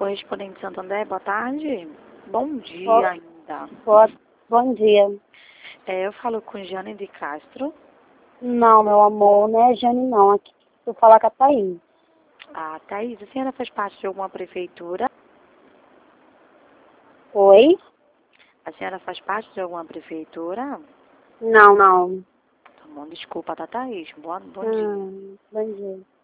correspondente Santander, boa tarde. Bom dia Bo- ainda. Bom dia. Eu falo com Jane de Castro. Não, meu amor, não é Jane não. Aqui tu fala com a Thaís. Ah, Thaís, a senhora faz parte de alguma prefeitura? Oi? A senhora faz parte de alguma prefeitura? Não, não. Tá bom, desculpa, tá, Thaís? Bom dia. Bom dia.